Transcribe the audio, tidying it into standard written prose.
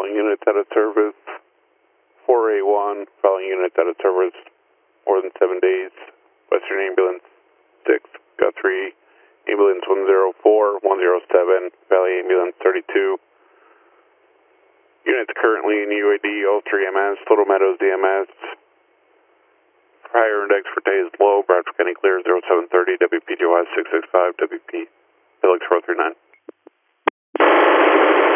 following units out of service. 4A1, following units out of service more than 7 days. Western Ambulance 6, got 3. Ambulance 104, 107, Valley Ambulance 32. Units currently in UAD, Ultra EMS, Little Meadows EMS. Higher index for day is low. Bradford County clear 0730, WPGY 665, WP Helix 439.